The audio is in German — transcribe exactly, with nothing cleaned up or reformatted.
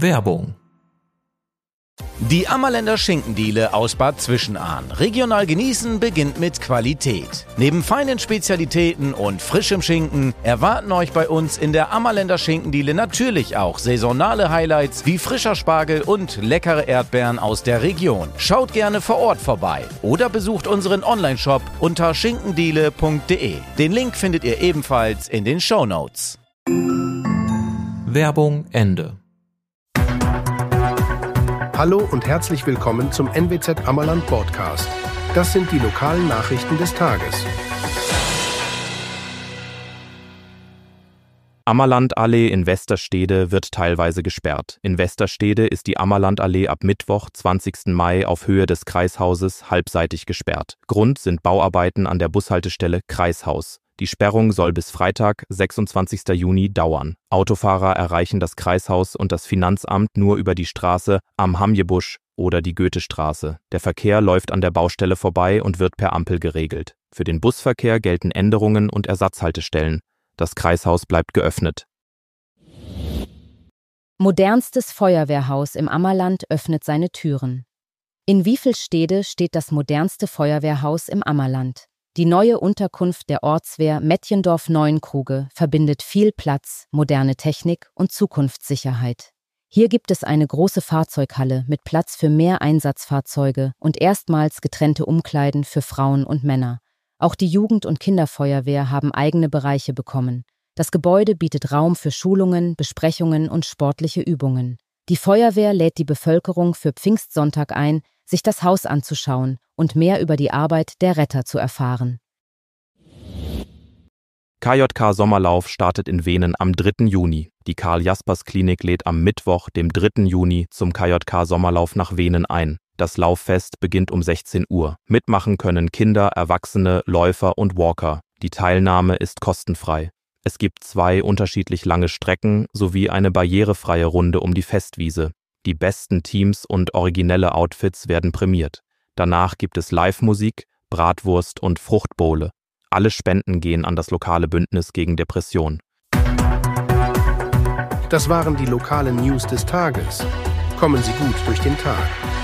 Werbung. Die Ammerländer Schinkendiele aus Bad Zwischenahn. Regional genießen beginnt mit Qualität. Neben feinen Spezialitäten und frischem Schinken erwarten euch bei uns in der Ammerländer Schinkendiele natürlich auch saisonale Highlights wie frischer Spargel und leckere Erdbeeren aus der Region. Schaut gerne vor Ort vorbei oder besucht unseren Onlineshop unter schinkendiele punkt de. Den Link findet ihr ebenfalls in den Shownotes. Werbung Ende. Hallo und herzlich willkommen zum N W Z Ammerland Podcast. Das sind die lokalen Nachrichten des Tages. Ammerlandallee in Westerstede wird teilweise gesperrt. In Westerstede ist die Ammerlandallee ab Mittwoch, zwanzigsten Mai, auf Höhe des Kreishauses halbseitig gesperrt. Grund sind Bauarbeiten an der Bushaltestelle Kreishaus. Die Sperrung soll bis Freitag, sechsundzwanzigsten Juni, dauern. Autofahrer erreichen das Kreishaus und das Finanzamt nur über die Straße Am Hamjebusch oder die Goethestraße. Der Verkehr läuft an der Baustelle vorbei und wird per Ampel geregelt. Für den Busverkehr gelten Änderungen und Ersatzhaltestellen. Das Kreishaus bleibt geöffnet. Modernstes Feuerwehrhaus im Ammerland öffnet seine Türen. In Wiefelstede steht das modernste Feuerwehrhaus im Ammerland. Die neue Unterkunft der Ortswehr Mettjendorf-Neuenkruge verbindet viel Platz, moderne Technik und Zukunftssicherheit. Hier gibt es eine große Fahrzeughalle mit Platz für mehr Einsatzfahrzeuge und erstmals getrennte Umkleiden für Frauen und Männer. Auch die Jugend- und Kinderfeuerwehr haben eigene Bereiche bekommen. Das Gebäude bietet Raum für Schulungen, Besprechungen und sportliche Übungen. Die Feuerwehr lädt die Bevölkerung für Pfingstsonntag ein, sich das Haus anzuschauen und mehr über die Arbeit der Retter zu erfahren. K J K-Sommerlauf startet in Venen am dritten Juni. Die Karl-Jaspers-Klinik lädt am Mittwoch, dem dritten Juni, zum K J K-Sommerlauf nach Venen ein. Das Lauffest beginnt um sechzehn Uhr. Mitmachen können Kinder, Erwachsene, Läufer und Walker. Die Teilnahme ist kostenfrei. Es gibt zwei unterschiedlich lange Strecken sowie eine barrierefreie Runde um die Festwiese. Die besten Teams und originelle Outfits werden prämiert. Danach gibt es Live-Musik, Bratwurst und Fruchtbowle. Alle Spenden gehen an das lokale Bündnis gegen Depression. Das waren die lokalen News des Tages. Kommen Sie gut durch den Tag.